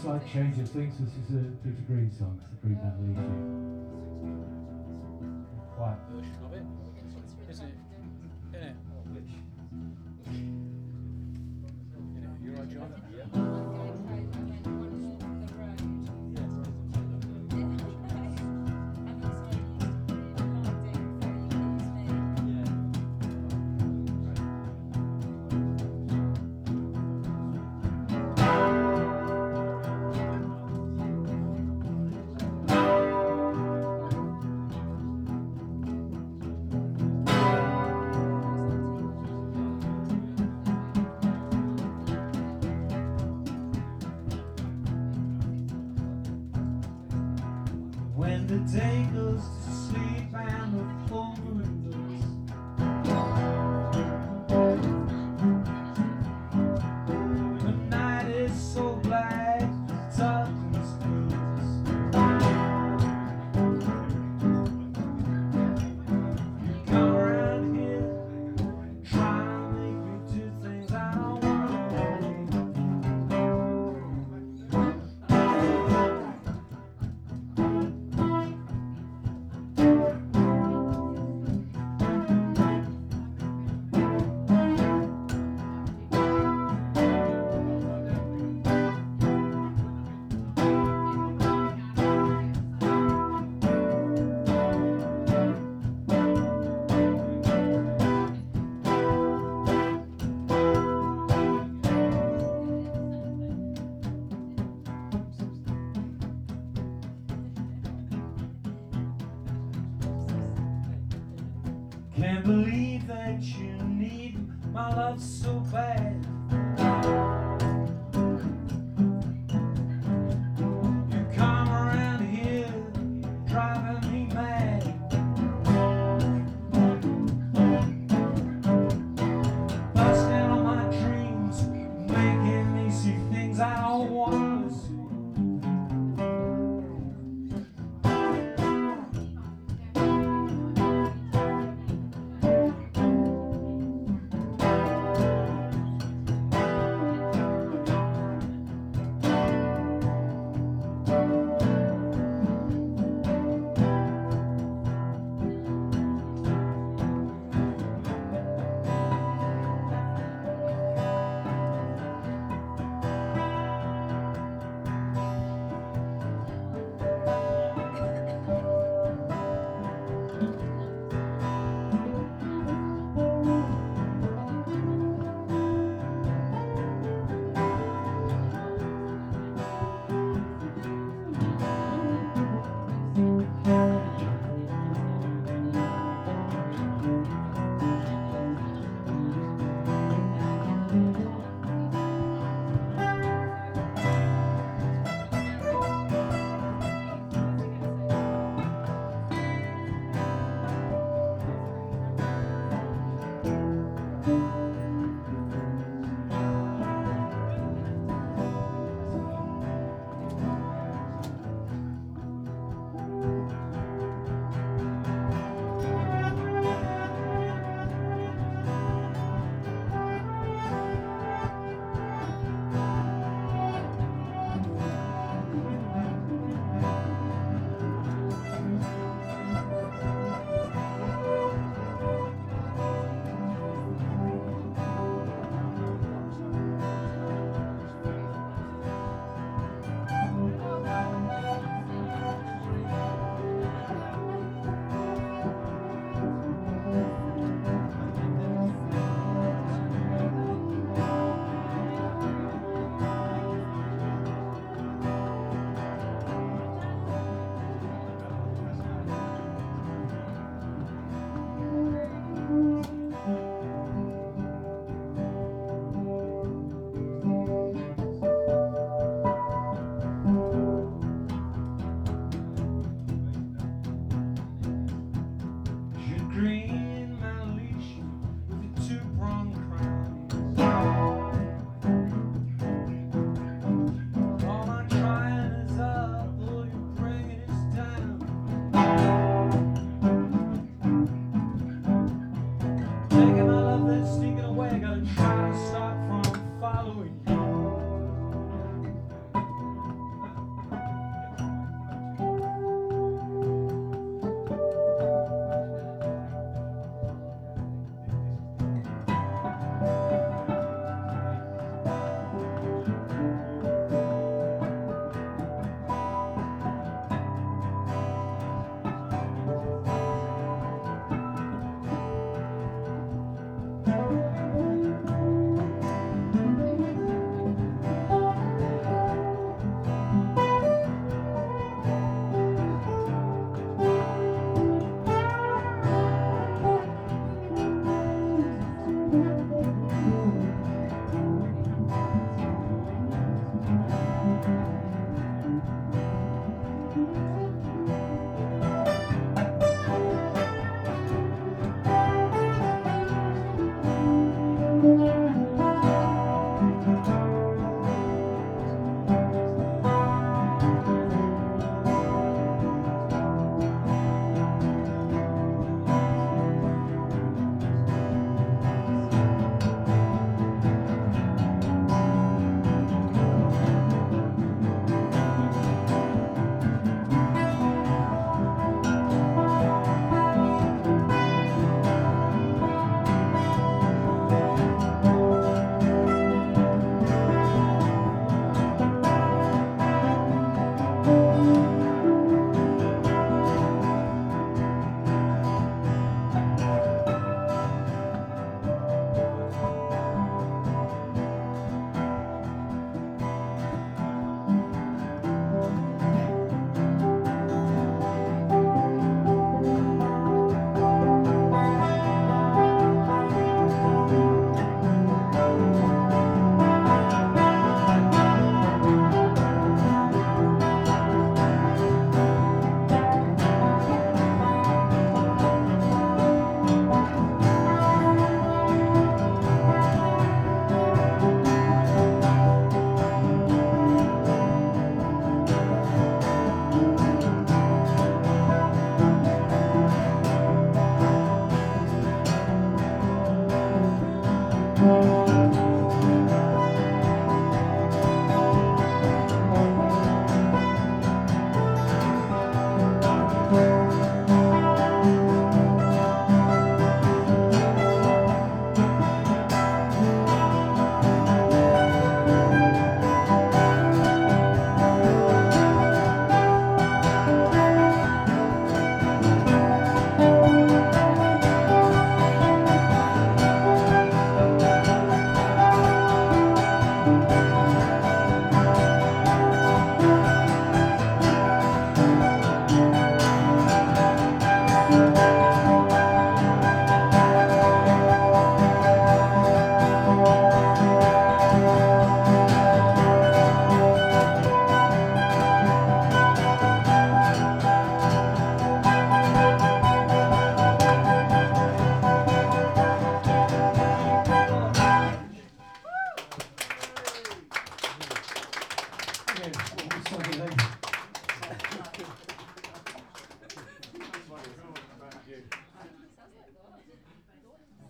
slight change of things. This is a Peter Green song. It's the Green Band lead. Quiet version of it, isn't it? Isn't it? Which? You right, John? Yeah. When the day goes to sleep and the full moon looks, the night is so black, darkness fills. You come around here, try to make me do things I don't want to. Can't believe that you need my love so bad. You come around here driving me mad. Busting on my dreams, making me see things I don't want to see. Okay,